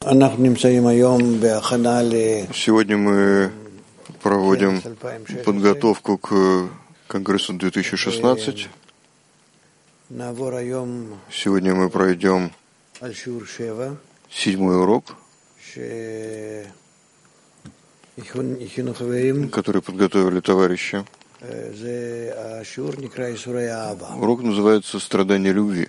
Сегодня мы проводим подготовку к Конгрессу 2016. Сегодня мы пройдем 7-й урок, который подготовили товарищи. Урок называется «Страдание любви».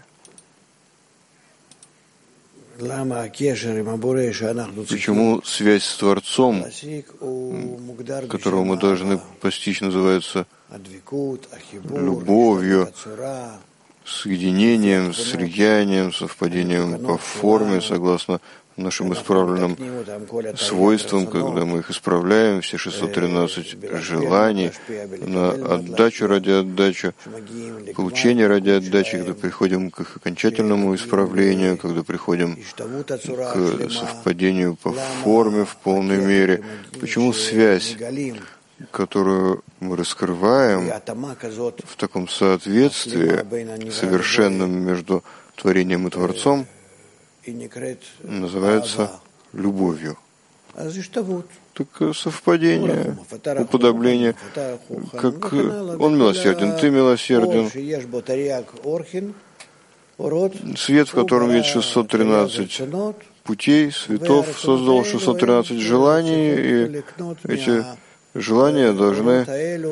Почему связь с Творцом, которого мы должны постичь, называется любовью, соединением, слиянием, совпадением по форме, согласно нашим исправленным свойствам, когда мы их исправляем, все 613 желаний, на отдачу ради отдачи, получение ради отдачи, когда приходим к их окончательному исправлению, когда приходим к совпадению по форме в полной мере. Почему связь, которую мы раскрываем в таком соответствии совершенном между творением и Творцом, называется любовью? Так совпадение, уподобление, как он милосерден, ты милосерден. Свет, в котором есть 613 путей, светов, создал 613 желаний, и эти желания должны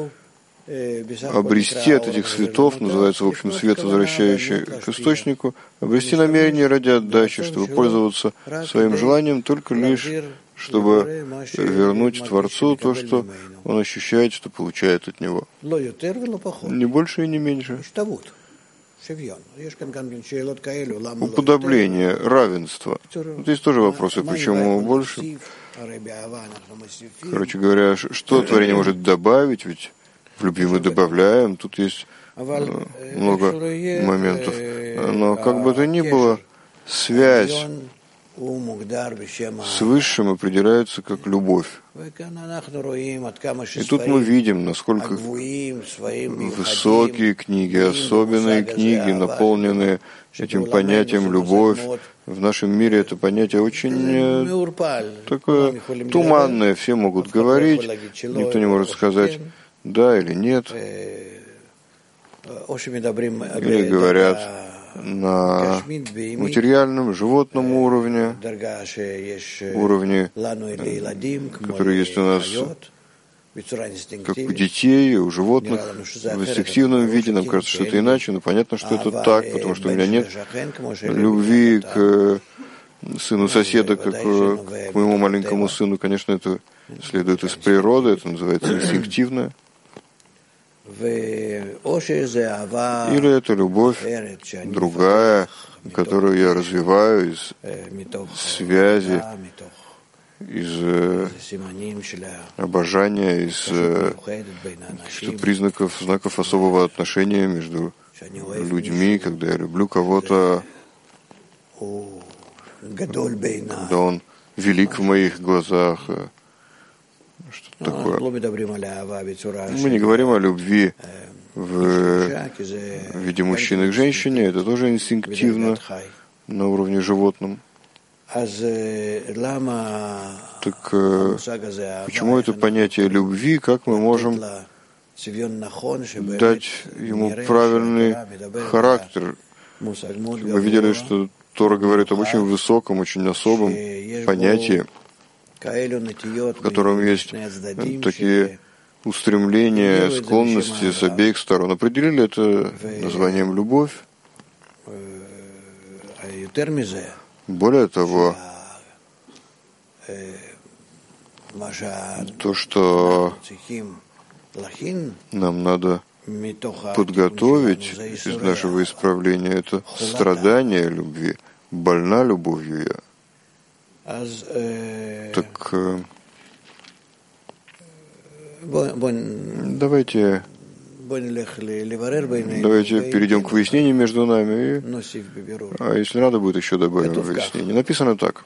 обрести от этих светов, называется, в общем, свет, возвращающий к источнику, обрести намерение ради отдачи, чтобы пользоваться своим желанием только лишь, чтобы вернуть Творцу то, что он ощущает, что получает от него. Не больше и не меньше. Уподобление, равенство. Здесь тоже вопросы, почему больше. Короче говоря, что творение может добавить, ведь в любви мы добавляем, тут есть много моментов. Но как бы то ни было, связь с Высшим определяется как любовь. И тут мы видим, насколько высокие книги, особенные книги, наполненные этим понятием «любовь». В нашем мире это понятие очень такое туманное, все могут говорить, никто не может сказать да или нет. Или говорят на материальном, животном уровне, который есть у нас, как у детей, у животных, в инстинктивном виде. Нам кажется, что это иначе, но понятно, что это так, потому что у меня нет любви к сыну соседа, как к моему маленькому сыну. Конечно, это следует из природы, это называется инстинктивное. Или это любовь другая, которую я развиваю из связи, из обожания, из каких-то признаков, знаков особого отношения между людьми, когда я люблю кого-то, когда он велик в моих глазах. Что такое? Мы не говорим о любви в виде мужчины к женщине, это тоже инстинктивно на уровне животном. Так почему это понятие любви, как мы можем дать ему правильный характер? Мы видели, что Тора говорит об очень высоком, очень особом понятии, в котором есть такие устремления, склонности с обеих сторон. Определили это названием «любовь». Более того, то, что нам надо подготовить из нашего исправления, это страдание любви, больна любовью я. Так давайте перейдем к выяснению между нами, а если надо будет, еще добавим выяснение. Написано так.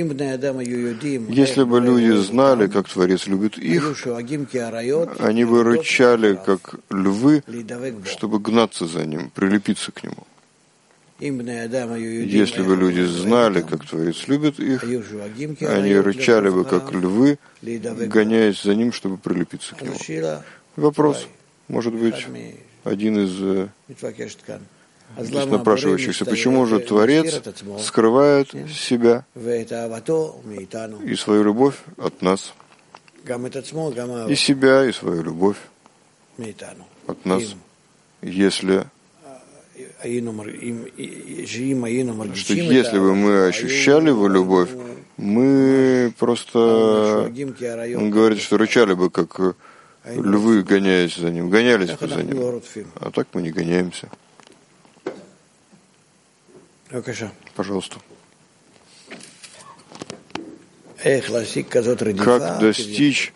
Если бы люди знали, как Творец любит их, они бы рычали, как львы, чтобы гнаться за ним, прилепиться к нему. Если бы люди знали, как Творец любит их, они рычали бы, как львы, гоняясь за ним, чтобы прилепиться к нему. Вопрос, может быть, один из здесь напрашивающихся. Почему же Творец скрывает себя и свою любовь от нас? И себя, и свою любовь от нас, если бы мы ощущали его любовь, мы просто, он говорит, что рычали бы, как львы, гоняясь за ним, гонялись бы за ним. А так мы не гоняемся. Пожалуйста. Как достичь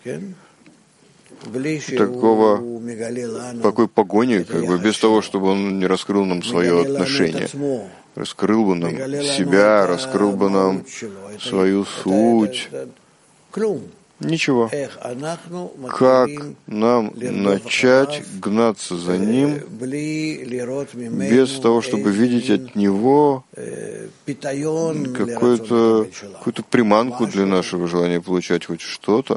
такой погони, без того, чтобы он не раскрыл нам свое отношение, раскрыл бы нам себя, раскрыл бы нам свою суть. Ничего. Как нам начать гнаться за ним без того, чтобы видеть от него какую-то приманку для нашего желания получать хоть что-то?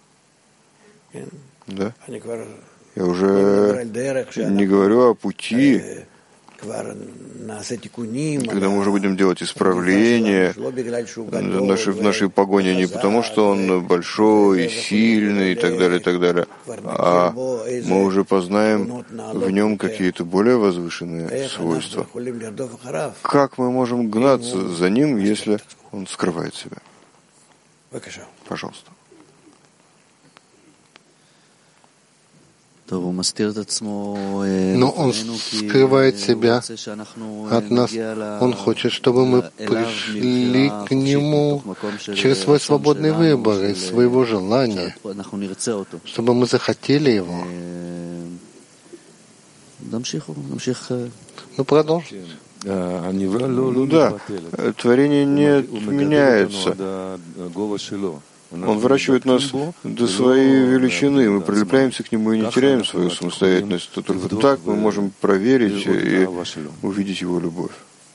Да? Я уже не говорю о пути, когда мы уже будем делать исправления в нашей погоне не потому, что он большой, сильный и так далее, а мы уже познаем в нем какие-то более возвышенные свойства. Как мы можем гнаться за ним, если он скрывает себя? Пожалуйста. Но он скрывает себя от нас. Он хочет, чтобы мы пришли к нему через свой свободный выбор и своего желания, чтобы мы захотели его. Ну, продолжим. Да, творение не отменяется. Он выращивает нас до своей величины, мы прилепляемся к нему и не теряем свою самостоятельность. То только так мы можем проверить и увидеть его любовь.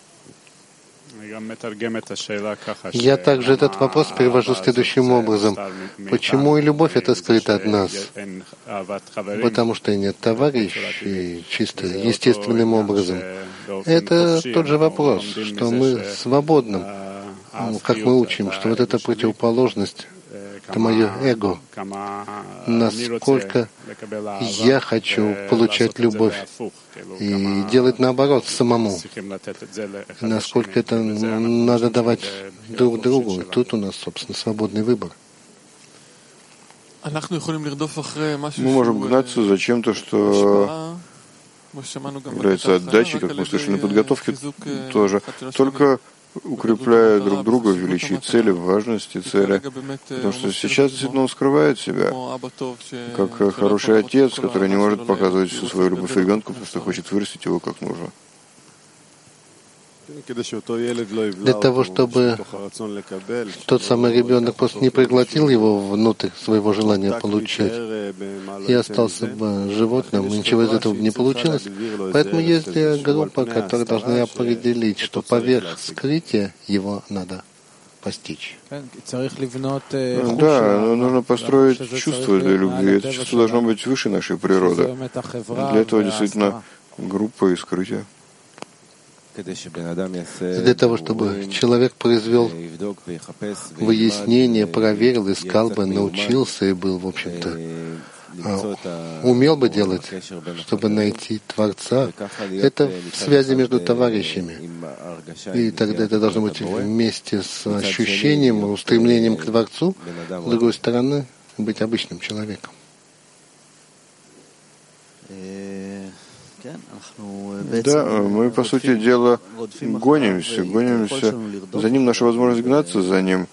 Я также этот вопрос перевожу следующим образом. Почему и любовь это скрыта от нас? Потому что и нет товарищей чисто естественным образом. Это тот же вопрос, что мы свободны, как мы учим, что вот эта противоположность, это мое эго. Насколько я хочу получать любовь и делать наоборот самому. Насколько это надо давать друг другу. И тут у нас, собственно, свободный выбор. Мы можем гнаться за чем-то, что является отдачей, как мы слышали на подготовке тоже. Только укрепляя друг друга в величии цели, в важности цели. Потому что сейчас действительно он скрывает себя, как хороший отец, который не может показывать всю свою любовь ребенку, потому что хочет вырастить его как нужно. Для того, чтобы тот самый ребенок просто не проглотил его внутрь своего желания получать и остался бы животным, и ничего из этого не получилось. Поэтому есть группа, которая должна определить, что поверх скрытия его надо постичь. Да, нужно построить чувство для любви. Это чувство должно быть выше нашей природы. Для этого действительно группа и скрытие. Для того, чтобы человек произвел выяснение, проверил, искал бы, научился и был, в общем-то, умел бы делать, чтобы найти Творца. Это в связи между товарищами. И тогда это должно быть вместе с ощущением, устремлением к Творцу, с другой стороны, быть обычным человеком. Да, мы, по сути дела, гонимся за ним, наша возможность гнаться за ним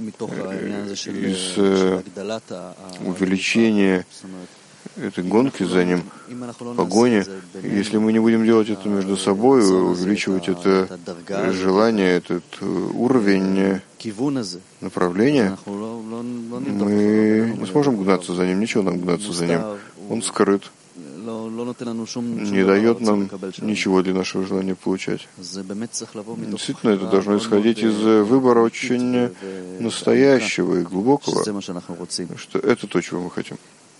из увеличения этой гонки за ним, погони. Если мы не будем делать это между собой, увеличивать это желание, этот уровень направления, мы не сможем гнаться за ним, ничего нам гнаться за ним. Он скрыт. не дает нам ничего для нашего желания получать. Действительно, это должно исходить из выбора очень настоящего и глубокого, что это то, чего мы хотим.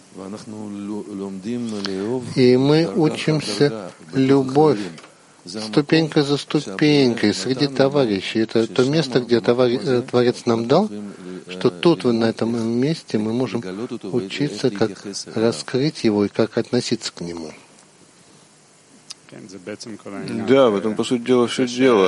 И мы учимся любовь ступенька за ступенькой среди товарищей. Это то место, где Творец нам дал, что тут, на этом месте, мы можем учиться, как раскрыть его и как относиться к нему. Да, в этом, по сути дела, все дело.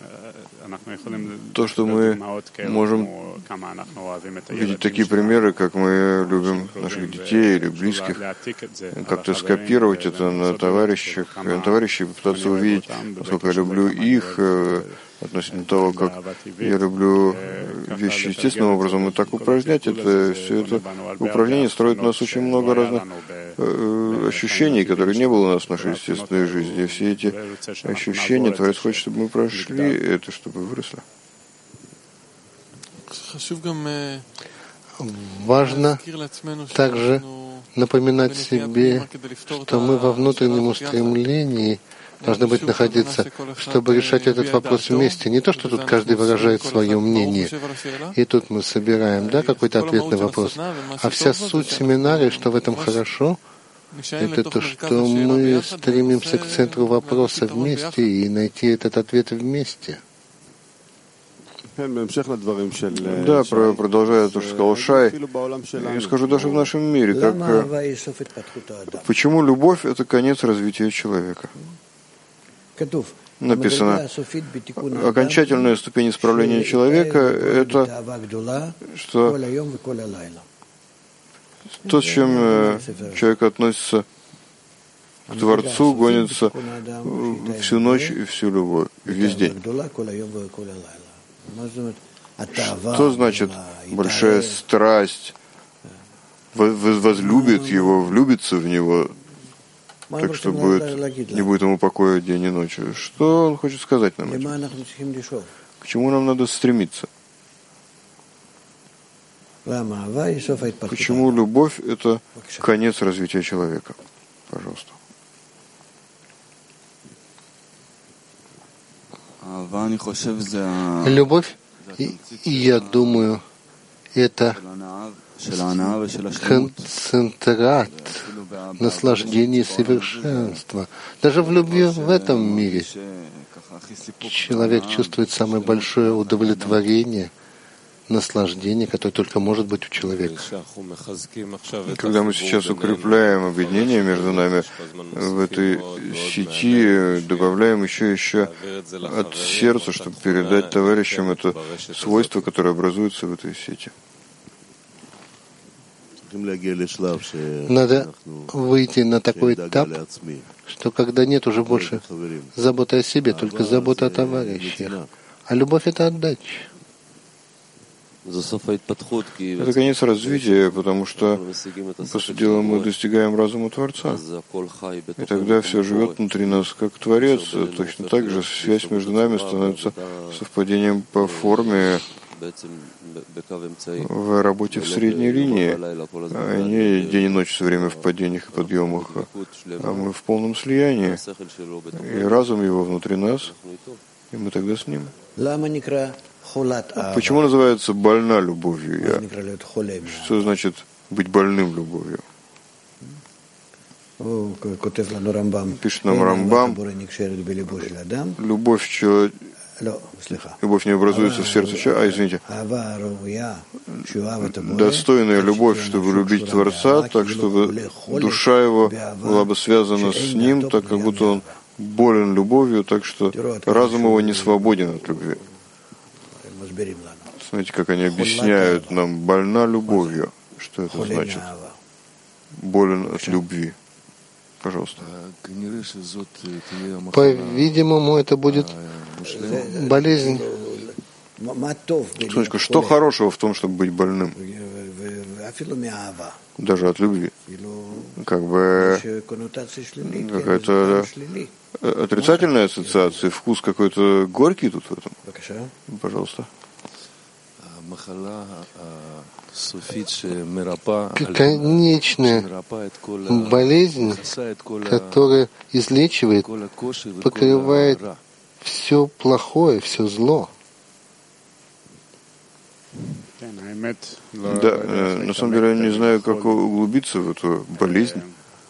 То, что мы можем видеть такие примеры, как мы любим наших детей или близких, как-то скопировать это на товарищей, попытаться увидеть, насколько я люблю их, относительно того, как я люблю вещи естественным образом, и так упражнять это, все это упражнение строит у нас очень много разных ощущений, которые не было у нас в нашей естественной жизни. И все эти ощущения Творец хочет, чтобы мы прошли это, чтобы выросли. Важно также напоминать себе, что мы во внутреннем устремлении должны быть находиться, чтобы решать этот вопрос вместе. Не то, что тут каждый выражает свое мнение, и тут мы собираем, какой-то ответ на вопрос, а вся суть семинара, что в этом хорошо, это то, что мы стремимся к центру вопроса вместе и найти этот ответ вместе. Да, продолжая то, что сказал Шай, я скажу даже в нашем мире, почему любовь — это конец развития человека. Написано, окончательная ступень исправления человека — это что то, с чем человек относится к Творцу, гонится всю ночь и всю любовь, весь день. Что значит большая страсть, возлюбит его, влюбится в него, так что не будет ему покоя день и ночь? Что он хочет сказать нам этим? К чему нам надо стремиться? Почему любовь — это конец развития человека? Пожалуйста. Любовь, я думаю, это концентрат наслаждения и совершенства. Даже в любви в этом мире человек чувствует самое большое удовлетворение, наслаждение, которое только может быть у человека. Когда мы сейчас укрепляем объединение между нами в этой сети, добавляем еще от сердца, чтобы передать товарищам это свойство, которое образуется в этой сети. Надо выйти на такой этап, что когда нет уже больше заботы о себе, только забота о товарищах. А любовь — это отдача. Это конец развития, потому что, по сути дела, мы достигаем разума Творца. И тогда все живет внутри нас как Творец. Точно так же связь между нами становится совпадением по форме в работе в средней линии, а не день и ночь все время в падениях и подъемах, а мы в полном слиянии. И разум его внутри нас, и мы тогда с ним. Почему называется больна любовью? Что значит быть больным любовью? Пишет нам Рамбам, любовь не образуется в сердце человека. Достойная любовь, чтобы любить Творца, так чтобы душа его была бы связана с ним, так как будто он болен любовью, так что разум его не свободен от любви. Смотрите, как они объясняют нам: больна любовью. Что это значит? Болен от любви. Пожалуйста. По-видимому, это будет болезнь. Смотрите, что хорошего в том, чтобы быть больным? Даже от любви. Как бы какая-то отрицательная ассоциация, вкус какой-то горький тут в этом. Пожалуйста. конечная болезнь, которая излечивает, покрывает все плохое, все зло. Да, на самом деле я не знаю, как углубиться в эту болезнь.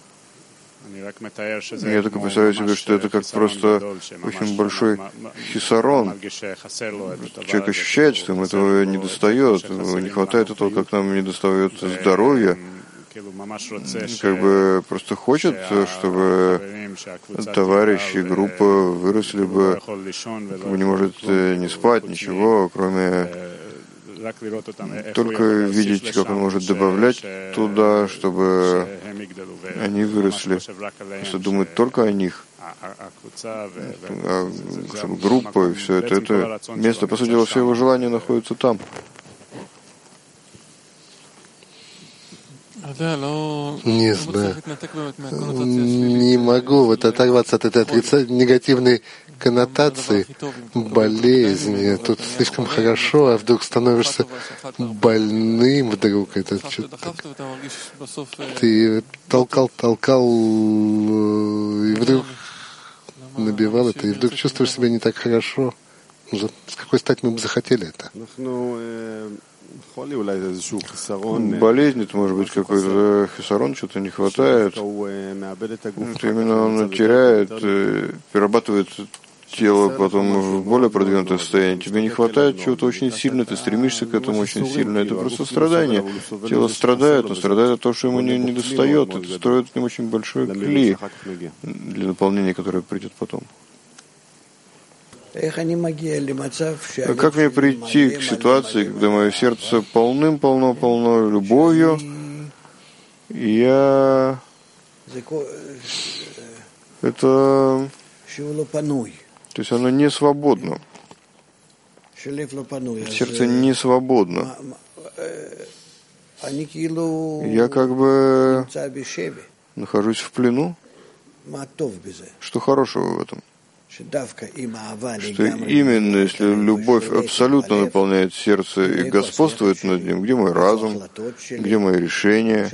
Я только представляю себе, что это как просто очень большой хисарон. Человек ощущает, что ему этого не достает, не хватает этого, как нам не достает здоровья. Как бы просто хочет, чтобы товарищи, группа выросли бы, не может не спать, ничего, кроме только видеть, как он может добавлять туда, чтобы они выросли. Просто думают только о них. Чтобы группа и все это место, по сути дела, все его желания находятся там. Не знаю. Не могу вот оторваться от этой негативной коннотации болезни. Тут слишком хорошо, а вдруг становишься больным вдруг. Это что-то... Ты толкал, и вдруг набивал это, и вдруг чувствуешь себя не так хорошо. С какой стати мы бы захотели это? Болезнь, это может быть какой-то хисарон, что-то не хватает. Именно он теряет, перерабатывает тело потом в более продвинутое состояние. Тебе не хватает чего-то очень сильно, ты стремишься к этому очень сильно. Это просто страдание. Тело страдает, но страдает от того, что ему не достает. Это строит с ним очень большой кли для наполнения, которое придет потом. Как мне прийти к ситуации, когда мое сердце полно любовью, и я... Это... То есть оно не свободно. Сердце не свободно. Я как бы нахожусь в плену. Что хорошего в этом? Что именно если любовь абсолютно наполняет сердце и господствует над ним, где мой разум, где мои решения,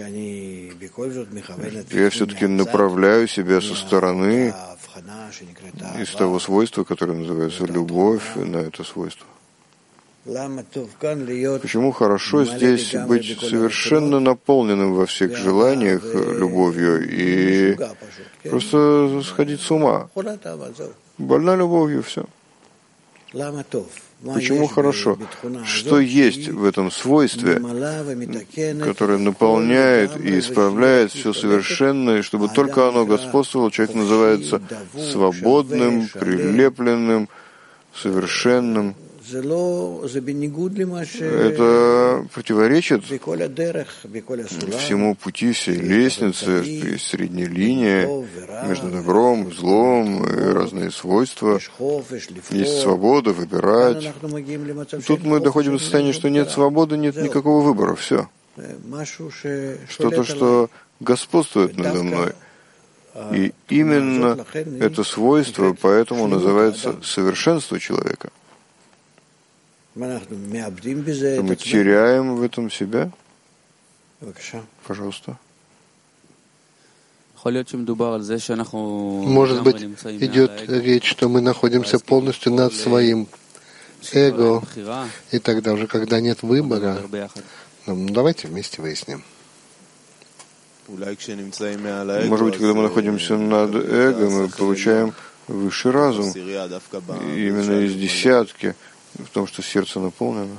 я все-таки направляю себя со стороны из того свойства, которое называется любовь, на это свойство. Почему хорошо здесь быть совершенно наполненным во всех желаниях любовью и просто сходить с ума? Больна любовью, все. Почему хорошо? Что есть в этом свойстве, которое наполняет и исправляет все совершенное, чтобы только оно господствовало, человек называется свободным, прилепленным, совершенным. Это противоречит всему пути, всей лестнице, есть средняя линия между добром, злом, и разные свойства. Есть свобода выбирать. Тут мы доходим до состояния, что нет свободы, нет никакого выбора, все. Что-то, что господствует надо мной. И именно это свойство, поэтому называется совершенство человека. Мы теряем в этом себя? Пожалуйста. Может быть, идет речь, что мы находимся полностью над своим эго, и тогда уже, когда нет выбора, давайте вместе выясним. Может быть, когда мы находимся над эго, мы получаем высший разум, именно из десятки, в том, что сердце наполнено.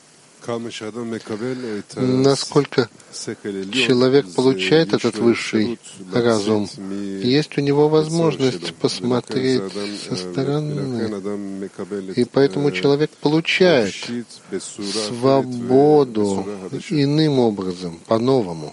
Насколько человек получает этот высший разум, есть у него возможность посмотреть со стороны. И поэтому человек получает свободу иным образом, по-новому.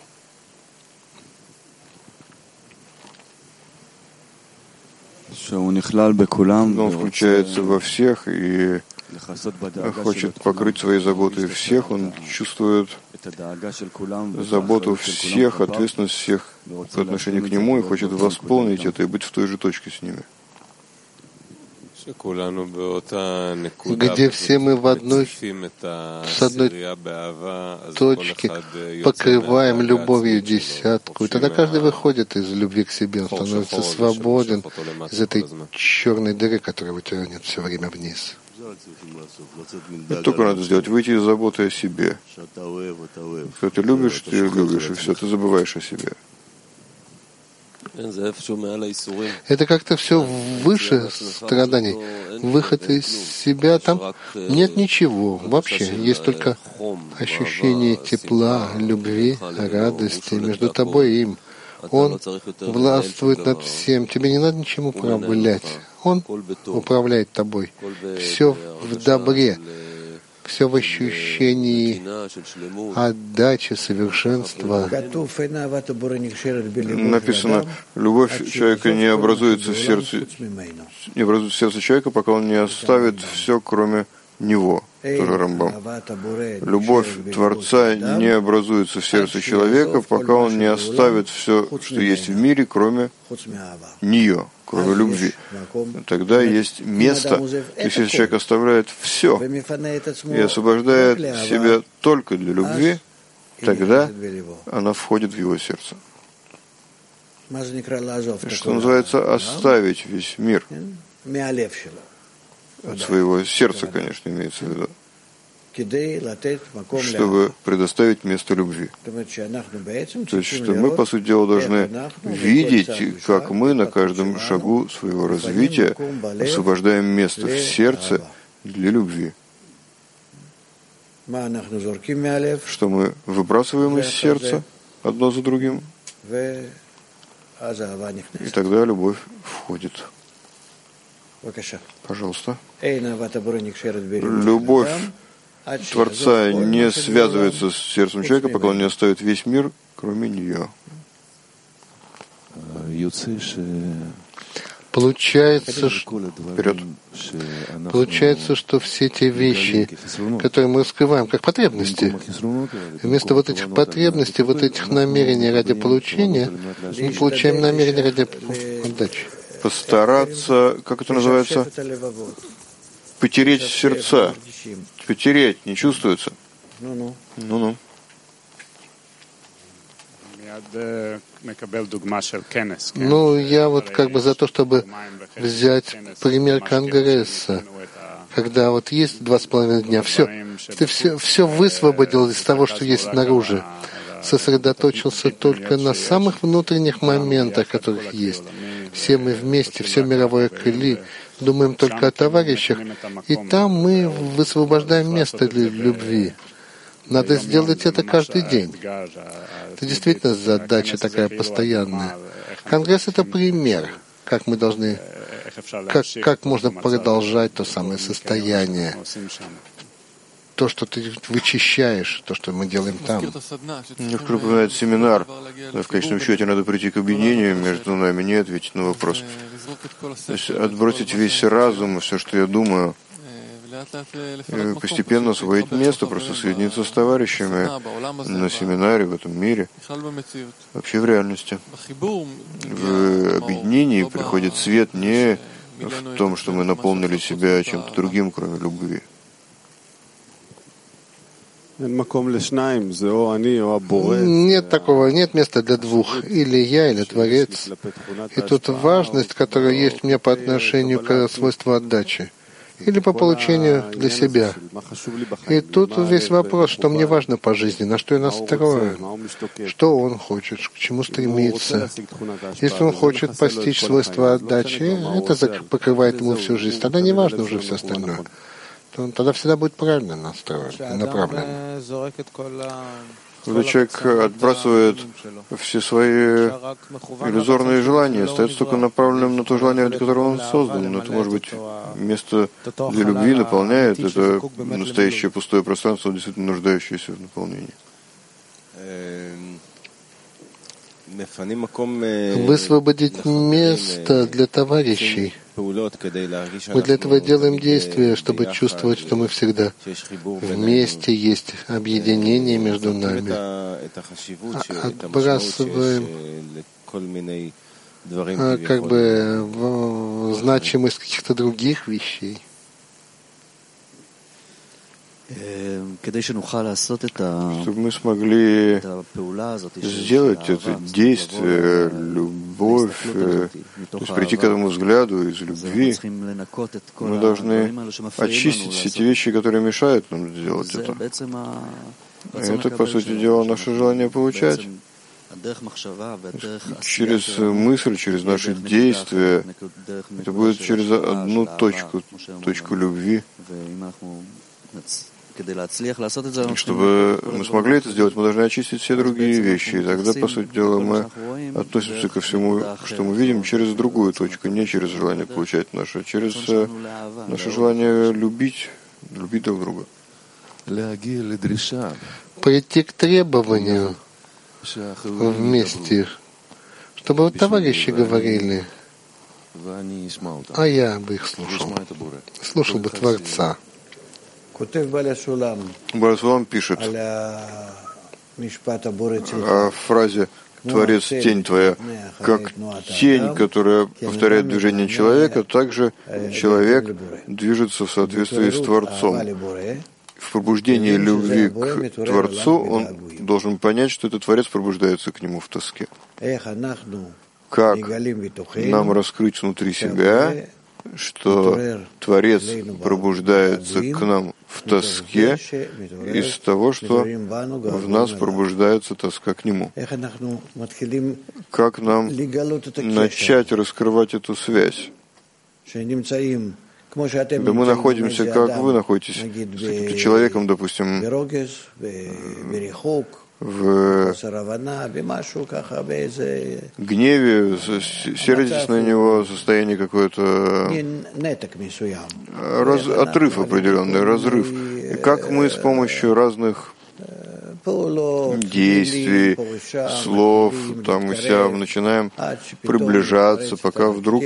Он включается во всех и хочет покрыть своей заботой всех, он чувствует заботу всех, ответственность всех по отношению к нему и хочет восполнить это и быть в той же точке с ними. где все мы с одной точки покрываем любовью десятку. И тогда каждый выходит из любви к себе, он становится свободен из этой черной дыры, которая его тянет все время вниз. Это только надо сделать, выйти из заботы о себе. Что ты любишь, и все, ты забываешь о себе. Это как-то все выше страданий. Выход из себя, там нет ничего вообще. Есть только ощущение тепла, любви, радости между тобой и им. Он властвует над всем. Тебе не надо ничем управлять. Он управляет тобой. Все в добре. Все в ощущении отдачи, совершенства. Написано, любовь человека не образуется в сердце человека, пока он не оставит все, кроме него. Тоже Рамбам. Любовь Творца не образуется в сердце человека, пока он не оставит все, что есть в мире, кроме нее, кроме любви. Тогда есть место, если человек оставляет все и освобождает себя только для любви, тогда она входит в его сердце. Что называется оставить весь мир. От своего сердца, конечно, имеется в виду, чтобы предоставить место любви. То есть, что мы, по сути дела, должны видеть, как мы на каждом шагу своего развития освобождаем место в сердце для любви. Что мы выбрасываем из сердца одно за другим, и тогда любовь входит. Пожалуйста. Любовь Творца не связывается с сердцем человека, пока он не оставит весь мир, кроме нее. Получается, что все те вещи, которые мы раскрываем как потребности, вместо вот этих потребностей, вот этих намерений ради получения, мы получаем намерения ради отдачи. Постараться, как это называется, потереть сердца. Потереть, не чувствуется? Ну-ну. Ну, я вот как бы за то, чтобы взять пример Конгресса, когда вот есть 2,5 дня, ты все высвободил из того, что есть снаружи, сосредоточился только на самых внутренних моментах, которых есть. Все мы вместе, все мировое кли, думаем только о товарищах, и там мы высвобождаем место для любви. Надо сделать это каждый день. Это действительно задача такая постоянная. Конгресс — это пример, как мы должны, как можно продолжать то самое состояние. То, что ты вычищаешь, то, что мы делаем там. Мне напоминает семинар. В конечном счете надо прийти к объединению между нами, не ответить на вопрос. То есть отбросить весь разум, все, что я думаю, и постепенно освоить место, просто соединиться с товарищами на семинаре в этом мире, вообще в реальности. В объединении приходит свет не в том, что мы наполнили себя чем-то другим, кроме любви. Нет такого, нет места для двух, или я, или Творец. И тут важность, которая есть у меня по отношению к свойству отдачи, или по получению для себя. И тут весь вопрос, что мне важно по жизни, на что я настроен, что он хочет, к чему стремится. Если он хочет постичь свойства отдачи, это покрывает ему всю жизнь, тогда не важно уже все остальное. Он тогда всегда будет правильно настроен, направлен. Когда человек отбрасывает все свои иллюзорные желания, остается только направленным на то желание, ради которого он создан. Но это, может быть, место для любви наполняет. Это настоящее пустое пространство, действительно нуждающееся в наполнении. Высвободить место для товарищей. Мы для этого делаем действия, чтобы чувствовать, что мы всегда вместе, есть объединение между нами. Отбрасываем как бы значимость каких-то других вещей. Чтобы мы смогли сделать это действие, любовь, то есть прийти к этому взгляду из любви, мы должны очистить все те вещи, которые мешают нам сделать это. Это, по сути дела, наше желание получать. Через мысль, через наши действия, это будет через одну точку любви. Чтобы мы смогли это сделать, мы должны очистить все другие вещи. И тогда, по сути дела, мы относимся ко всему, что мы видим, через другую точку, не через желание получать наше, а через наше желание любить друг друга. Прийти к требованию вместе, чтобы вот товарищи говорили, а я бы их слушал бы Творца. Барасулам пишет о фразе «Творец, тень твоя». Как тень, которая повторяет движение человека, также человек движется в соответствии с Творцом. В пробуждении любви к Творцу он должен понять, что этот Творец пробуждается к нему в тоске. Как нам раскрыть внутри себя, что Творец пробуждается к нам в тоске из того, что в нас пробуждается тоска к Нему. Как нам начать раскрывать эту связь? Да мы находимся, как вы находитесь, с каким-то человеком, допустим, в гневе, сердитесь на него, состояние какое-то, отрыв определенный, разрыв. И как мы с помощью разных действий, слов, там и сям начинаем приближаться, пока вдруг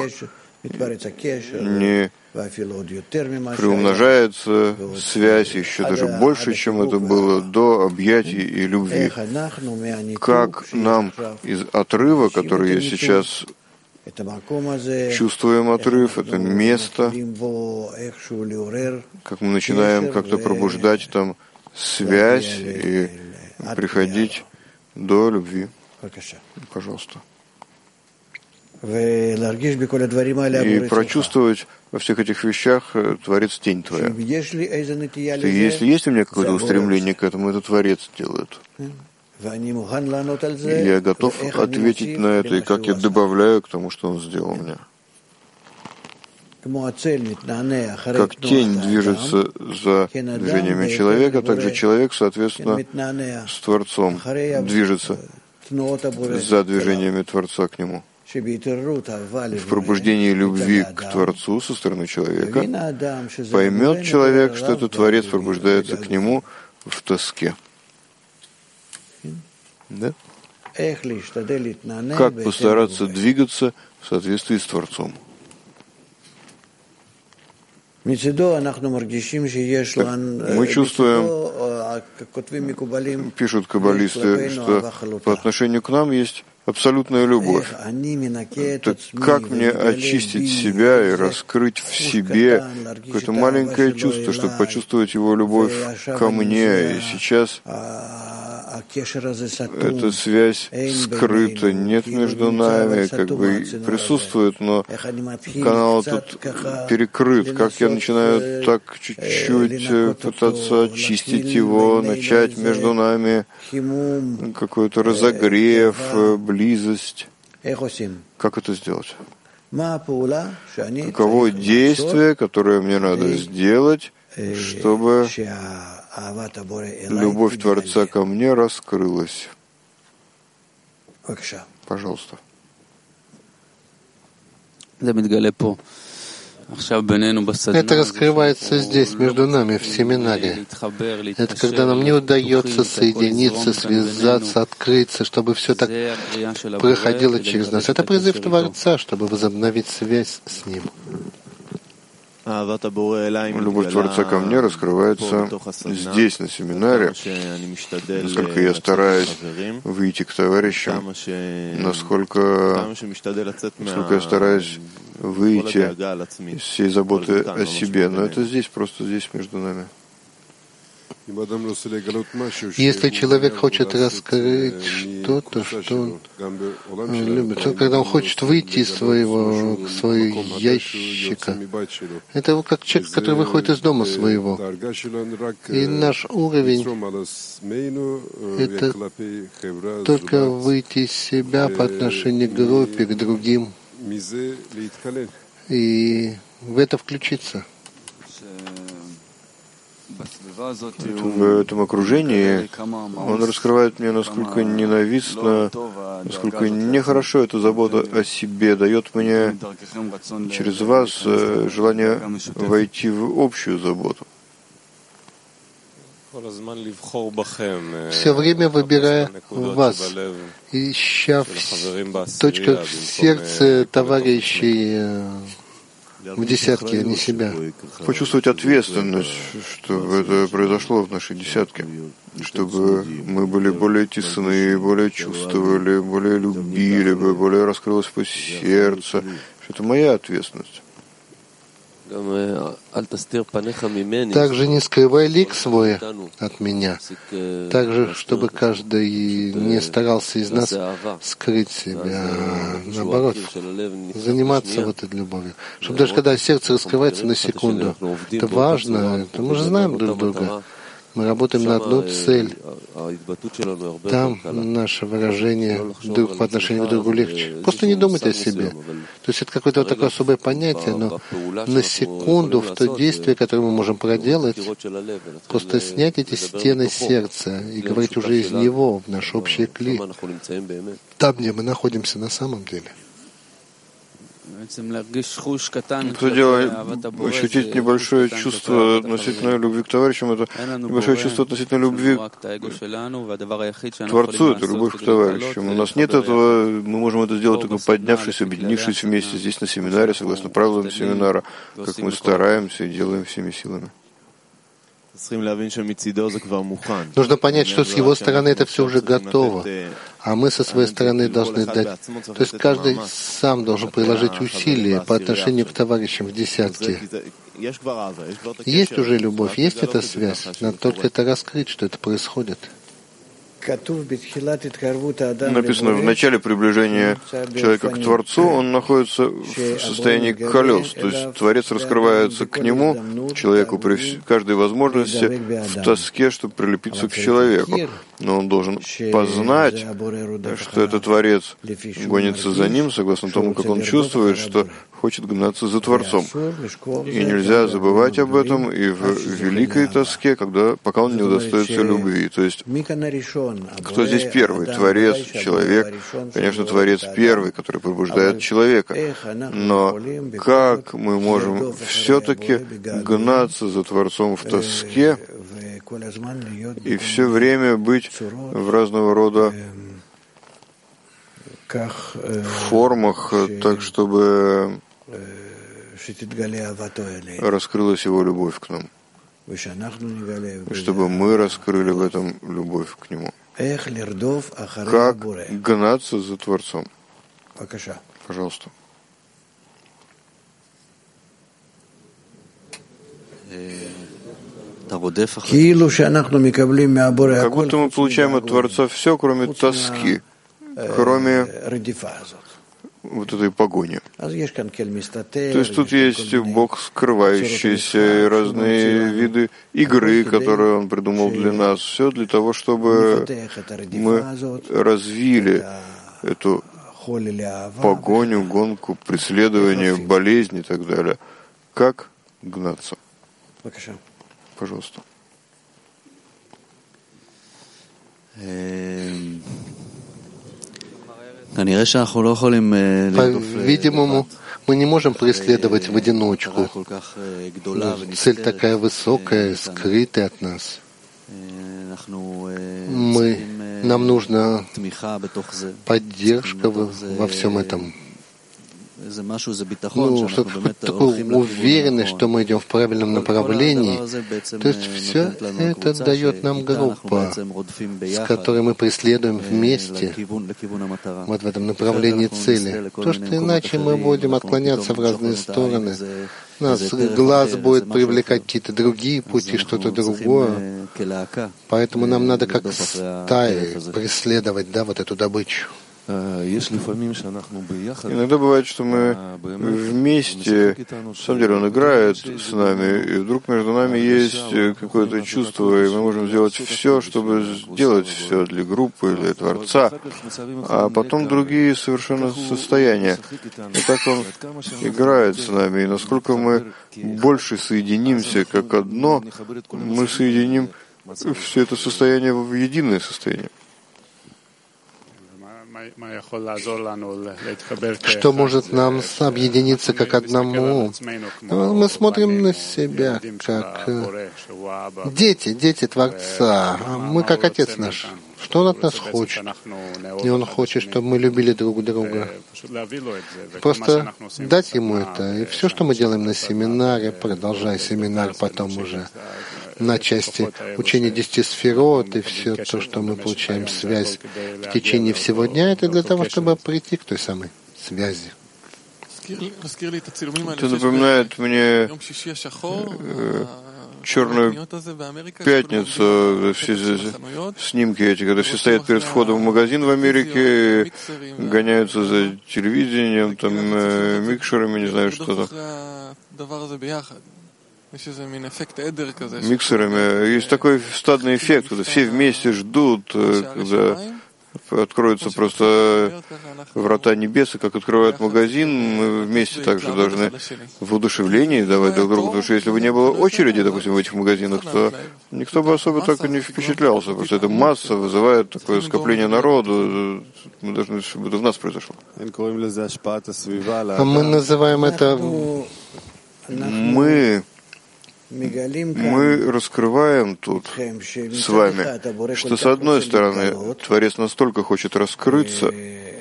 не приумножается связь еще даже больше, чем это было до объятий и любви. Как нам из отрыва, который я сейчас чувствуем отрыв, это место, как мы начинаем как-то пробуждать там связь и приходить до любви. Пожалуйста. И прочувствовать во всех этих вещах Творец тень твоя. Если есть у меня какое-то устремление к этому, это Творец делает. И я готов ответить на это, и как я добавляю к тому, что он сделал мне. Как тень движется за движениями человека, так же человек, соответственно, с Творцом движется за движениями Творца к нему. В пробуждении любви к Творцу со стороны человека поймет человек, что этот Творец пробуждается к нему в тоске. Да? Как постараться двигаться в соответствии с Творцом? Мы чувствуем, пишут каббалисты, что по отношению к нам есть абсолютная любовь. Так как мне очистить себя и раскрыть в себе какое-то маленькое чувство, чтобы почувствовать его любовь ко мне? И сейчас эта связь скрыта, нет между нами, как бы присутствует, но канал тут перекрыт. Как я начинаю так чуть-чуть пытаться очистить его, начать между нами какой-то разогрев, близость. Как это сделать? Каково действие, которое мне надо сделать, чтобы любовь Творца ко мне раскрылась? Пожалуйста. Это раскрывается здесь, между нами, в семинаре. Это когда нам не удается соединиться, связаться, открыться, чтобы все так проходило через нас. Это призыв Творца, чтобы возобновить связь с Ним. Любовь Творца ко мне раскрывается здесь, на семинаре. Насколько я стараюсь выйти к товарищам, насколько я стараюсь выйти из всей заботы о себе. Но это здесь, просто здесь между нами. Если человек хочет раскрыть что-то, что он любит, когда он хочет выйти из своего ящика, это как человек, который выходит из дома своего. И наш уровень — это только выйти из себя по отношению к группе, к другим, и в это включиться. В этом окружении он раскрывает мне, насколько ненавистно, насколько нехорошо эта забота о себе, дает мне через вас желание войти в общую заботу. Все время выбирая вас, ища в точках в сердце товарищей, в десятке, а не себя. Почувствовать ответственность, чтобы это произошло в нашей десятке, чтобы мы были более тесны, более чувствовали, более любили бы, более раскрылось бы сердце. Это моя ответственность. Также не скрывай лик свой от меня. Также, чтобы каждый не старался из нас скрыть себя, а наоборот, заниматься вот этой любовью. Чтобы даже когда сердце раскрывается на секунду, это важно, это мы же знаем друг друга. Мы работаем на одну цель. Там наше выражение друг по отношению к другу легче. Просто не думать о себе. То есть это какое-то вот такое особое понятие, но на секунду в то действие, которое мы можем проделать, просто снять эти стены сердца и говорить уже из него в наш общий кли, там, где мы находимся на самом деле. Это дело, ощутить небольшое чувство относительно любви к товарищам, это небольшое чувство относительно любви к Творцу, это любовь к товарищам. У нас нет этого, мы можем это сделать только поднявшись, объединившись вместе здесь на семинаре, согласно правилам семинара, как мы стараемся и делаем всеми силами. Нужно понять, что с его стороны это все уже готово, а мы со своей стороны должны дать. То есть каждый сам должен приложить усилия по отношению к товарищам в десятке. Есть уже любовь, есть эта связь, надо только это раскрыть, что это происходит. Написано, в начале приближения человека к Творцу он находится в состоянии колес, то есть Творец раскрывается к нему, человеку при каждой возможности, в тоске, чтобы прилепиться к человеку. Но он должен познать, что этот Творец гонится за ним, согласно тому, как он чувствует, что хочет гнаться за Творцом. И нельзя забывать об этом и в великой тоске, пока он не удостоится любви. То есть, кто здесь первый? Творец, человек. Конечно, Творец первый, который пробуждает человека. Но как мы можем все-таки гнаться за Творцом в тоске и все время быть в разного рода формах, так чтобы раскрылась его любовь к нам, и чтобы мы раскрыли в этом любовь к нему. Как гнаться за Творцом? Пожалуйста. Как будто мы получаем от Творца все, кроме тоски, кроме вот этой погони. То есть тут есть Бог скрывающийся, и разные виды игры, которые Он придумал для нас. Все для того, чтобы мы развили эту погоню, гонку, преследование, болезнь и так далее. Как гнаться? Пожалуйста. По-видимому, мы не можем преследовать в одиночку. Цель такая высокая, скрытая от нас. Нам нужна поддержка во всем этом. что-то такое уверенность, что мы идем в правильном направлении. То есть все это дает нам группа, с которой мы преследуем вместе вот в этом направлении цели. То, что иначе мы будем отклоняться в разные стороны. Нас глаз будет привлекать какие-то другие пути, что-то другое. Поэтому нам надо как стаи преследовать, да, вот эту добычу. Иногда бывает, что мы вместе, на самом деле он играет с нами, и вдруг между нами есть какое-то чувство, и мы можем сделать все, чтобы сделать все для группы, для Творца, а потом другие совершенно состояния. И так он играет с нами, и насколько мы больше соединимся как одно, мы соединим все это состояние в единое состояние. Что может нам объединиться как одному? Мы смотрим на себя как дети Творца. Мы как Отец наш. Что Он от нас хочет? И Он хочет, чтобы мы любили друг друга. Просто дать Ему это. И все, что мы делаем на семинаре, продолжая семинар потом уже на части учения 10 сферот и все то, что мы получаем связь в течение всего дня, это для того, чтобы прийти к той самой связи. Это напоминает мне Черную пятницу, все снимки эти, когда все стоят перед входом в магазин в Америке, гоняются за телевидением, там, микшерами, не знаю, что там. Миксерами. Есть такой стадный эффект, когда все вместе ждут, когда откроются просто врата небес, и как открывают магазин, мы вместе также должны в воодушевлении давать друг другу, потому что если бы не было очереди, допустим, в этих магазинах, то никто бы особо так и не впечатлялся, потому что эта масса вызывает такое скопление народу, мы должны, чтобы это в нас произошло. Мы называем это... Мы раскрываем тут с вами, что с одной стороны Творец настолько хочет раскрыться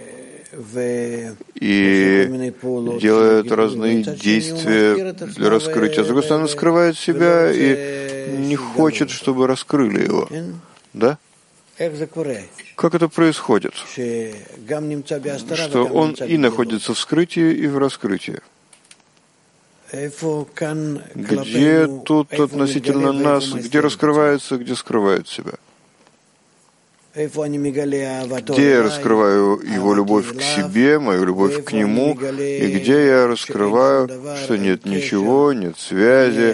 и делает разные действия для раскрытия, а с другой стороны скрывает себя и не хочет, чтобы раскрыли его. Да? Как это происходит? Что он и находится в скрытии, и в раскрытии. Где тут относительно нас, где раскрывается, где скрывает себя? Где я раскрываю его любовь к себе, мою любовь к нему, и где я раскрываю, что нет ничего, нет связи.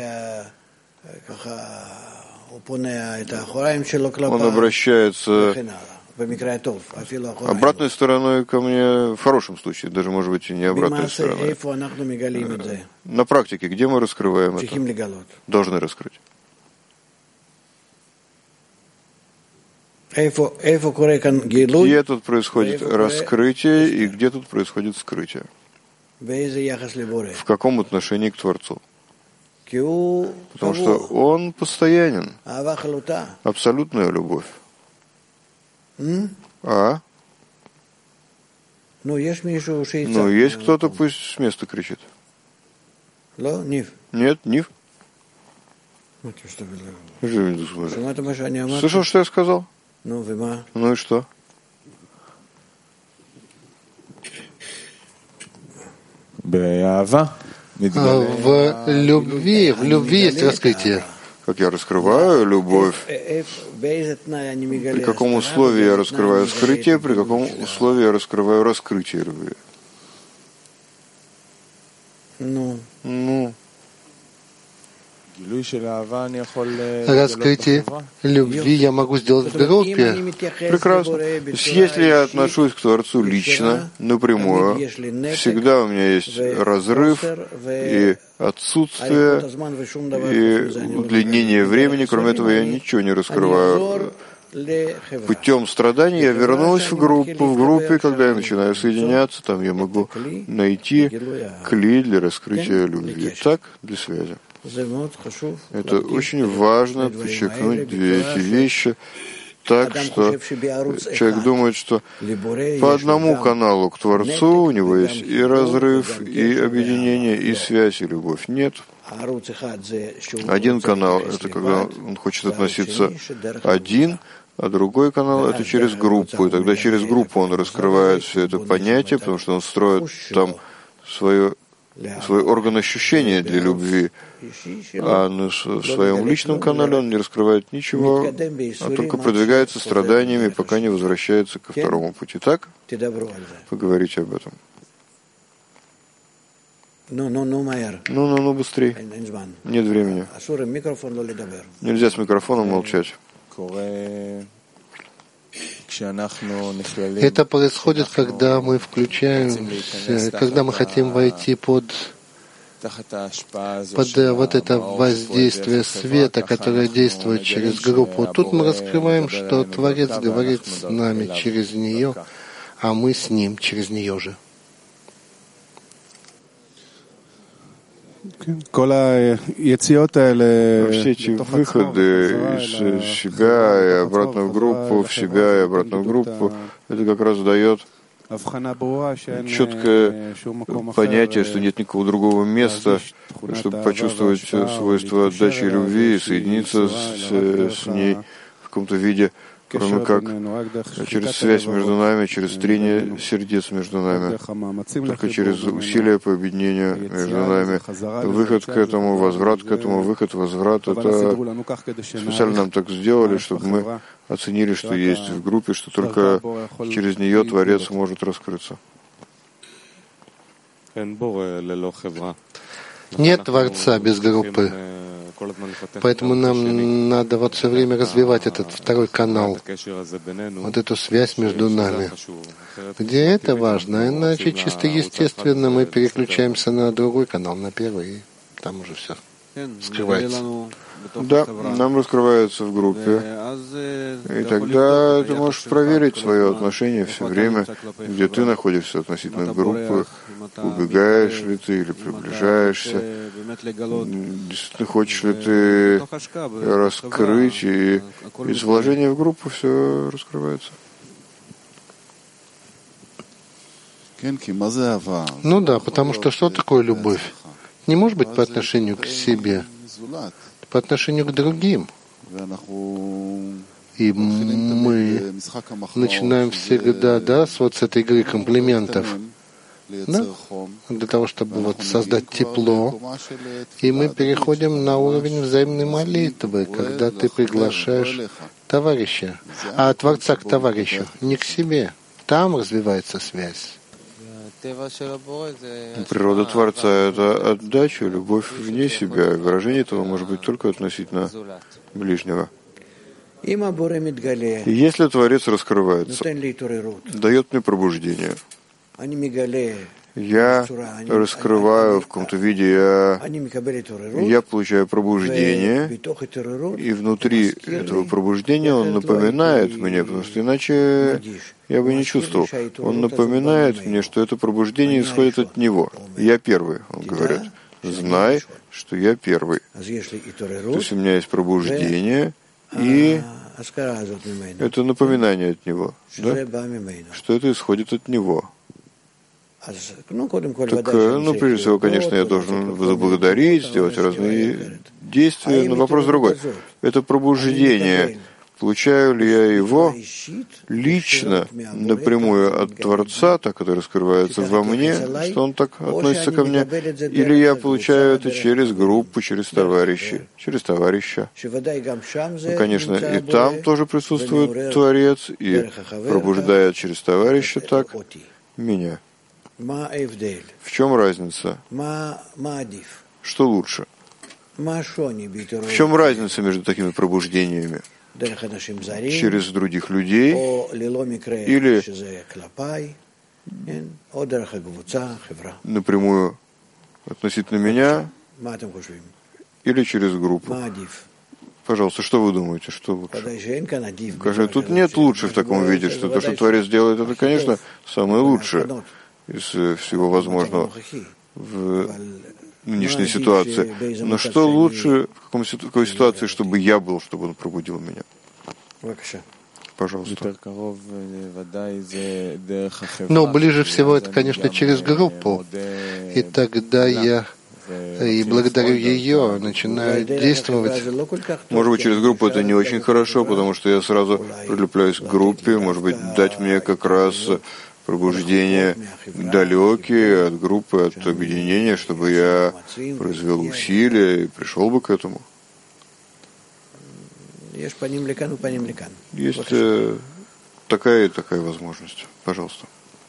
Он обращается обратной стороной ко мне, в хорошем случае, даже, может быть, и не обратной стороной. На практике, где мы раскрываем это? Должны раскрыть. Где тут происходит раскрытие и где тут происходит скрытие? В каком отношении к Творцу? Потому что Он постоянен. Абсолютная любовь. А? Есть кто-то, пусть с места кричит. Нет, Нив? Слышал, что я сказал? Ну и что? В любви есть раскрытие. Как я раскрываю любовь, при каком условии я раскрываю скрытие, при каком условии я раскрываю раскрытие любви. Раскрытие любви я могу сделать в группе. Прекрасно. То есть, если я отношусь к Творцу лично, напрямую, всегда у меня есть разрыв и отсутствие, и удлинение времени. Кроме этого, я ничего не раскрываю. Путем страданий я вернусь в группу. В группе, когда я начинаю соединяться, там я могу найти клей для раскрытия любви. Так, для связи. Это очень важно подчеркнуть эти вещи. так, что человек думает, что по одному каналу к Творцу у него есть и разрыв, и объединение, и связь, и любовь. Нет. Один канал — это когда он хочет относиться один, а другой канал — это через группу. И тогда через группу он раскрывает все это понятие, потому что он строит там свой орган ощущения для любви. А на своем личном канале он не раскрывает ничего, а только продвигается страданиями, пока не возвращается ко второму пути. Так? Поговорите об этом. Ну, быстрее. Нет времени. Нельзя с микрофоном молчать. Это происходит, когда мы включаемся, когда мы хотим войти под вот это воздействие света, которое действует через группу. Тут мы раскрываем, что Творец говорит с нами через нее, а мы с ним через нее же. Все эти выходы из себя и обратно в группу, в себя и обратно в группу, это как раз дает четкое понятие, что нет никакого другого места, чтобы почувствовать свойства отдачи любви и соединиться с ней в каком-то виде, кроме как через связь между нами, через трение сердец между нами, только через усилия по объединению между нами. Выход к этому, возврат к этому, выход, возврат — это специально нам так сделали, чтобы мы оценили, что есть в группе, что только через нее Творец может раскрыться. Нет Творца без группы. Поэтому нам надо вот все время развивать этот второй канал, вот эту связь между нами. Где это важно, иначе чисто естественно мы переключаемся на другой канал, на первый, и там уже все скрывается. Да, нам раскрывается в группе. И тогда ты можешь проверить свое отношение все время, где ты находишься относительно группы, убегаешь ли ты или приближаешься, действительно хочешь ли ты раскрыть, и из вложения в группу все раскрывается. Ну да, потому что такое любовь? Не может быть по отношению к себе, по отношению к другим. И мы начинаем всегда, с этой игры комплиментов, да? Для того, чтобы вот создать тепло. И мы переходим на уровень взаимной молитвы, когда ты приглашаешь товарища, от Творца к товарищу, не к себе. Там развивается связь. Природа Творца — это отдача, любовь вне себя. Выражение этого может быть только относительно ближнего. Если Творец раскрывается, дает мне пробуждение, я раскрываю в каком-то виде, я получаю пробуждение, и внутри этого пробуждения он напоминает мне, потому что иначе я бы не чувствовал. Он напоминает мне, что это пробуждение исходит от него. Я первый, он говорит. Знай, что я первый. То есть у меня есть пробуждение, и это напоминание от него, да? Что это исходит от него. Так, прежде всего, конечно, я должен заблагодарить, сделать разные действия, но вопрос другой. Это пробуждение. Получаю ли я его лично, напрямую от Творца, так это раскрывается во мне, что он так относится ко мне, или я получаю это через группу, через товарища? Ну, конечно, и там тоже присутствует Творец и пробуждает через товарища так меня. В чем разница? Что лучше? В чем разница между такими пробуждениями? Через других людей или напрямую относительно меня или через группу? Пожалуйста, что вы думаете, что лучше? Скажи, тут нет лучше в таком виде, что то, что Творец делает, это, конечно, самое лучшее из всего возможного в нынешней ситуации. Но что лучше в какой ситуации, чтобы я был, чтобы он пробудил меня? Пожалуйста. Но ближе всего это, конечно, через группу. И тогда я и благодарю ее начинаю действовать. Может быть, через группу это не очень хорошо, потому что я сразу прилепляюсь к группе, может быть, дать мне как раз пробуждение далекие от группы, от объединения, чтобы я произвел усилия и пришел бы к этому. Есть такая и такая возможность. Пожалуйста.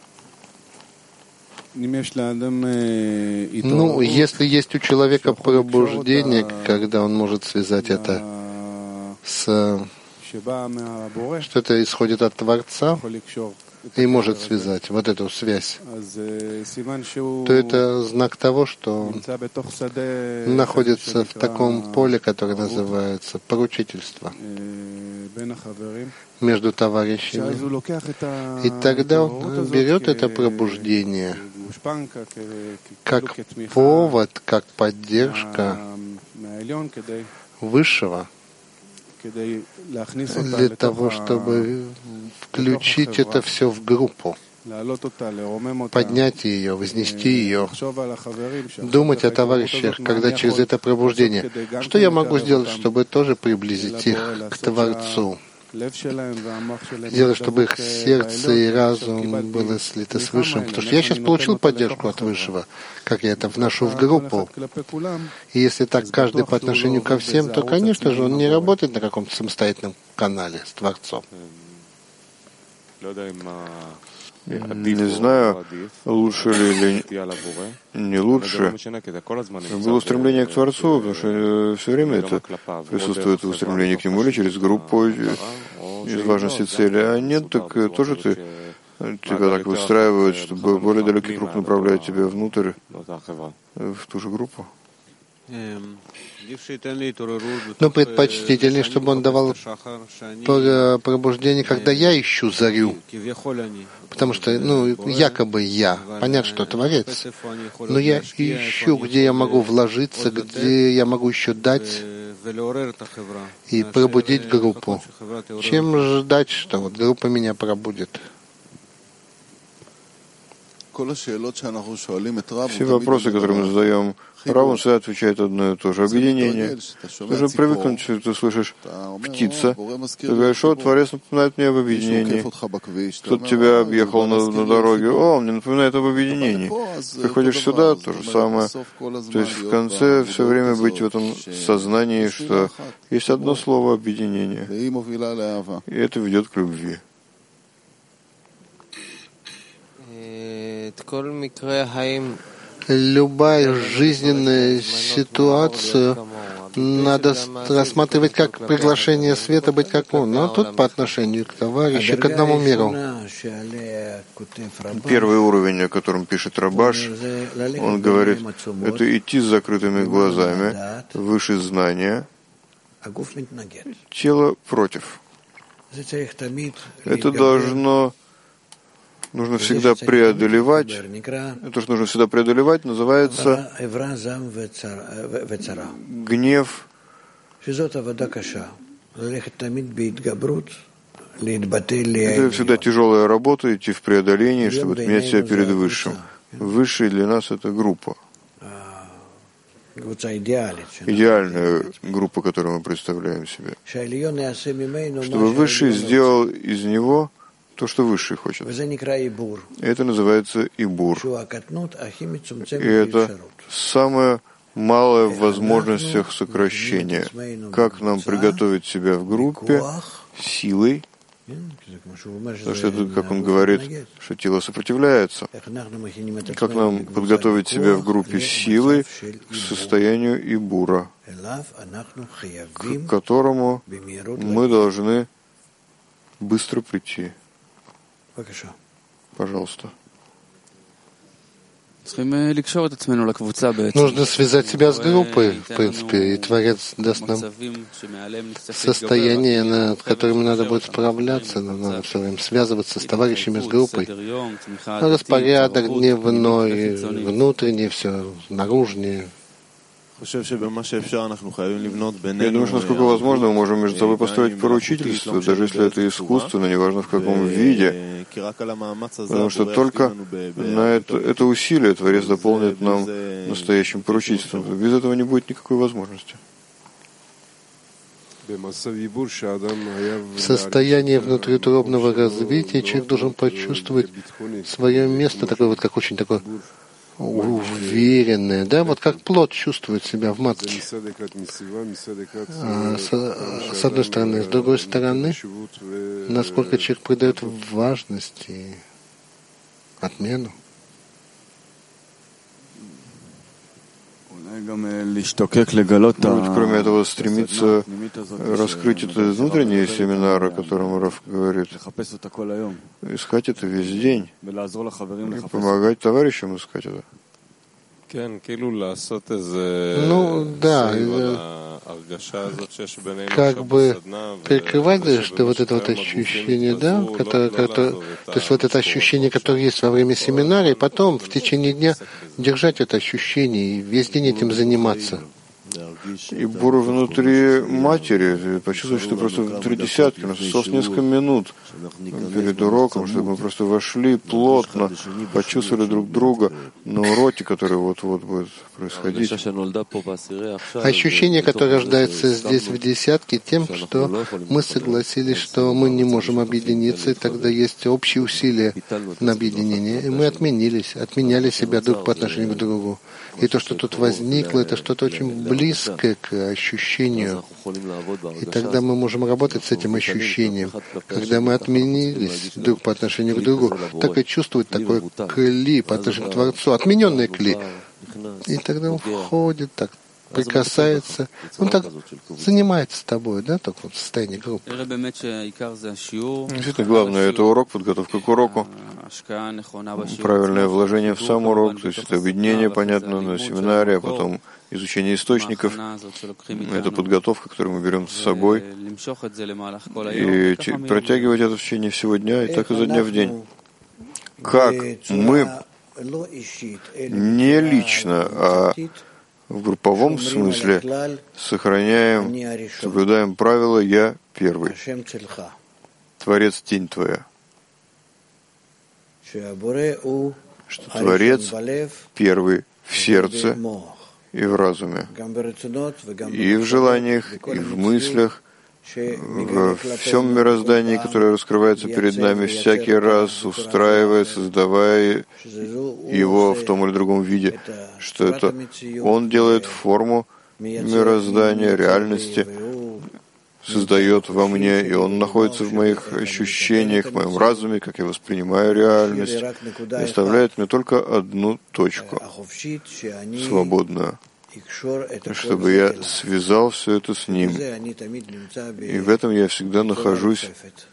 Ну, если есть у человека пробуждение, когда он может связать это с... что это исходит от Творца, и может связать вот эту связь, то это знак того, что он находится в таком поле, которое называется поручительство между товарищами. И тогда он берет это пробуждение как повод, как поддержка Высшего для того, чтобы включить это все в группу, поднять ее, вознести ее, думать о товарищах, когда через это пробуждение. Что я могу сделать, чтобы тоже приблизить их к Творцу? Сделать, чтобы их сердце и разум было слито с Высшим. Потому что я сейчас получил поддержку от Высшего, как я это вношу в группу. И если так каждый по отношению ко всем, то, конечно же, он не работает на каком-то самостоятельном канале с Творцом. Не знаю, лучше ли или не лучше. Было стремление к Творцу, потому что все время это присутствует в устремлении к Нему, или через группу, из важности цели. А нет, так тоже тебя так выстраивают, чтобы более далекий круг направляет тебя внутрь, в ту же группу. Но предпочтительнее, чтобы он давал пробуждение, когда я ищу зарю. Потому что, якобы я, понятно, что Творец, но я ищу, где я могу вложиться, где я могу еще дать и пробудить группу. Чем ждать, что вот группа меня пробудит? Все вопросы, которые мы задаем Раву, он всегда отвечает одно и то же. Объединение. Нужно привыкнуть, что ты слышишь птица. Ты говоришь, о, Творец напоминает мне об объединении. Кто-то тебя объехал на дороге. О, он мне напоминает об объединении. Приходишь сюда, то же самое. То есть в конце все время быть в этом сознании, что есть одно слово объединение. И это ведет к любви. Любая жизненная ситуация надо рассматривать как приглашение света быть как он. Но тут по отношению к товарищу, к одному миру. Первый уровень, о котором пишет Рабаш, он говорит, это идти с закрытыми глазами, выше знания, тело против. Это нужно всегда преодолевать. То, что нужно всегда преодолевать, называется гнев. Это всегда тяжелая работа, идти в преодолении, чтобы отменять себя перед Высшим. Высший для нас — это группа. Идеальная группа, которую мы представляем себе. Чтобы Высший сделал из него то, что Высший хочет. И это называется Ибур. И это самое малое в возможностях сокращения. Как нам приготовить себя в группе силой, потому что это, как он говорит, что тело сопротивляется. Как нам подготовить себя в группе силой к состоянию Ибура, к которому мы должны быстро прийти. Пожалуйста. Нужно связать себя с группой, в принципе, и Творец даст нам состояние, над которым надо будет справляться, надо все время связываться с товарищами, с группой. Распорядок дневной, внутренний, все наружнее. Я думаю, что насколько возможно, мы можем между собой построить поручительство, даже если это искусственно, неважно в каком виде, потому что только на это усилие Творец дополнит нам настоящим поручительством. Без этого не будет никакой возможности. В состоянии внутриутробного развития человек должен почувствовать свое место, такое вот, как очень такое уверенное, да, вот как плод чувствует себя в матке. С одной стороны, с другой стороны, насколько человек придает важность и отмену. Может, кроме этого, стремиться раскрыть это внутренние семинары, о котором Рав говорит, искать это весь день и помогать товарищам искать это. Ну да, как бы прикрывать, что вот это вот ощущение, да, то есть вот это ощущение, которое есть во время семинара, и потом в течение дня держать это ощущение и весь день этим заниматься. И бур внутри матери, почувствовать, что просто внутри десятки, у нас осталось несколько минут перед уроком, чтобы мы просто вошли плотно, почувствовали друг друга на уроке, который вот-вот будет происходить. Ощущение, которое рождается здесь в десятке, тем, что мы согласились, что мы не можем объединиться, и тогда есть общие усилия на объединение, и мы отменяли себя друг по отношению к другу. И то, что тут возникло, это что-то очень близкое к ощущению. И тогда мы можем работать с этим ощущением. Когда мы отменились друг по отношению к другу, так и чувствовать такой кли по отношению к Творцу, отмененный кли. И тогда он входит, так прикасается, он так занимается с тобой, да, так вот в состоянии группы. Действительно, главное — это урок, подготовка к уроку, правильное вложение в сам урок, то есть это объединение, понятно, на семинаре, а потом изучение источников, это подготовка, которую мы берем с собой, и протягивать это в течение всего дня, и так изо дня в день. Как мы не лично, а в групповом смысле сохраняем, соблюдаем правило «Я первый». Творец — тень твоя. Что Творец первый в сердце и в разуме, и в желаниях, и в мыслях, во всем мироздании, которое раскрывается перед нами всякий раз, устраивая, создавая его в том или другом виде, что это он делает форму мироздания, реальности, создает во мне, и он находится в моих ощущениях, в моем разуме, как я воспринимаю реальность, и оставляет мне только одну точку, свободную, чтобы я связал все это с ним. И в этом я всегда нахожусь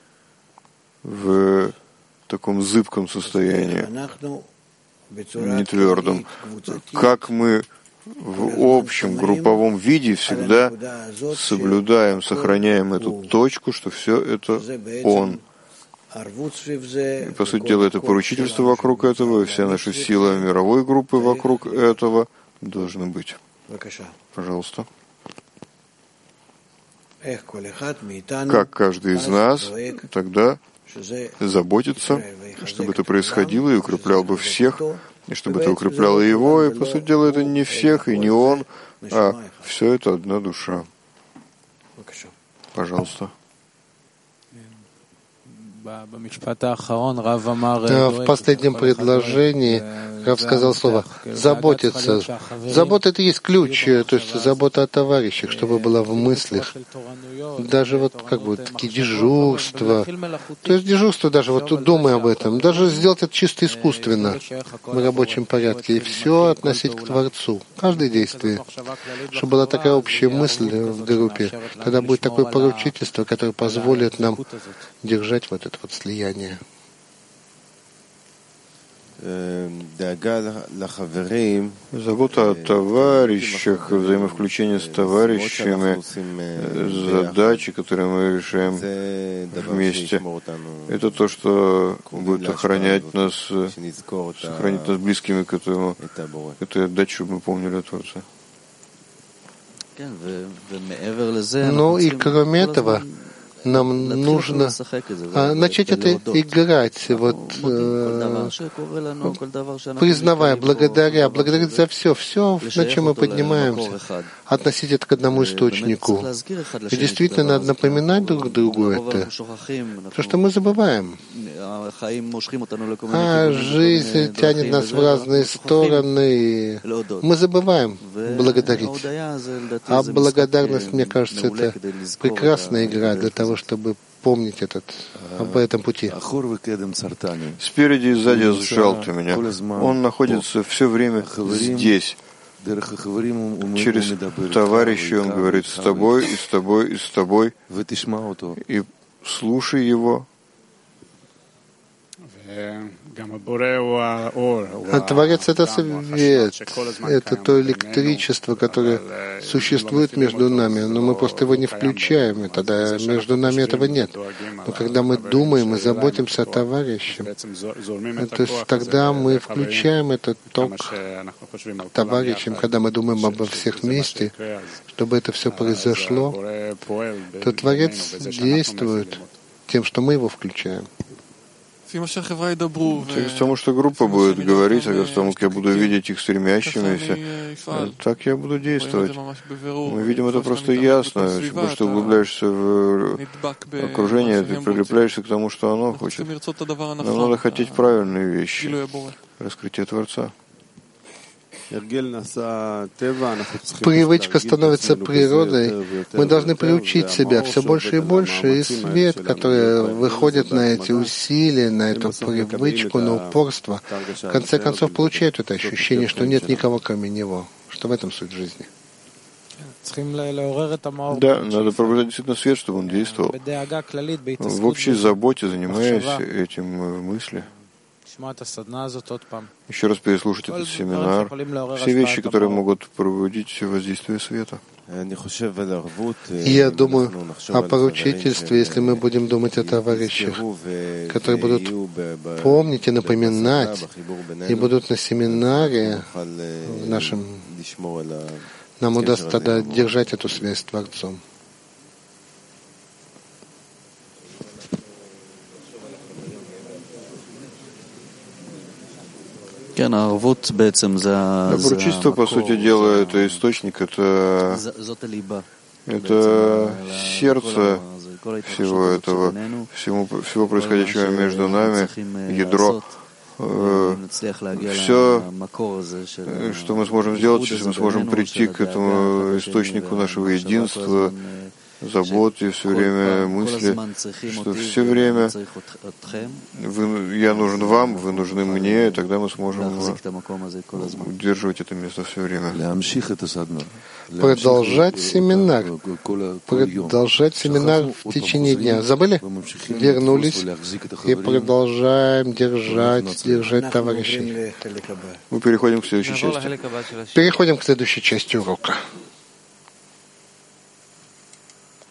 в таком зыбком состоянии, нетвердом. Как мы в общем групповом виде всегда соблюдаем, сохраняем эту точку, что все это Он. И, по сути дела, это поручительство вокруг этого, и вся наша сила мировой группы вокруг этого должны быть. Пожалуйста. Как каждый из нас тогда заботится, чтобы это происходило, и укреплял бы всех, и чтобы это укрепляло его, и, по сути дела, это не всех, и не он, а все это одна душа. Пожалуйста. В последнем предложении Рав сказал слово «заботиться». Забота — это есть ключ, то есть забота о товарищах, чтобы была в мыслях. Даже вот как бы такие дежурства. То есть дежурство даже вот тут думай об этом. Даже сделать это чисто искусственно, в рабочем порядке. И все относить к Творцу. Каждое действие. Чтобы была такая общая мысль в группе. Тогда будет такое поручительство, которое позволит нам держать вот это вот слияние. Забота о товарищах, взаимовключение с товарищами, задачи, которые мы решаем вместе, это то, что будет охранять нас, сохранить нас близкими к этой отдаче, чтобы мы помнили о Творце. Ну и кроме этого, нам нужно начать это играть, признавая, благодарить за все, на чем мы поднимаемся, относить это к одному источнику. И действительно надо напоминать друг другу это, потому что мы забываем. Жизнь тянет нас в разные стороны, и мы забываем благодарить. А благодарность, мне кажется, это прекрасная игра для того, чтобы помнить об этом пути. Спереди и сзади сжал ты меня. Он находится все время здесь. Через товарища он говорит с тобой, и с тобой, и с тобой. И слушай его. Творец — это свет, это то электричество, которое существует между нами, но мы просто его не включаем, и тогда между нами этого нет. Но когда мы думаем и заботимся о товарище, то есть тогда мы включаем этот ток товарищам, когда мы думаем обо всех вместе, чтобы это все произошло, то Творец действует тем, что мы его включаем. Через тому, что группа будет говорить, а тому, как я буду видеть их стремящимися, так я буду действовать. Мы видим это просто ясно. Чем больше ты углубляешься в окружение, ты прилепляешься к тому, что оно хочет. Нам надо хотеть правильные вещи. Раскрытие Творца. Привычка становится природой. Мы должны приучить себя все больше и больше, и свет, который выходит на эти усилия, на эту привычку, на упорство, в конце концов получает это ощущение, что нет никого кроме него, что в этом суть жизни. Да, надо пробуждать действительно свет, чтобы он действовал. В общей заботе, занимаясь этим в мысли. Еще раз переслушать этот семинар. Все вещи, которые могут пробудить воздействие света. Я думаю о поручительстве, если мы будем думать о товарищах, которые будут помнить и напоминать, и будут на семинаре в нашем. Нам удастся тогда держать эту связь с Творцом. Обручительство, по сути дела, это источник, это сердце всего этого, всего происходящего между нами, ядро. Все, что мы сможем сделать, если мы сможем прийти к этому источнику нашего единства, заботы, все время мысли, что все время я нужен вам, вы нужны мне, и тогда мы сможем удерживать это место все время. Продолжать семинар в течение дня. Забыли? Вернулись и продолжаем держать товарищей. Мы переходим к следующей части. Переходим к следующей части урока.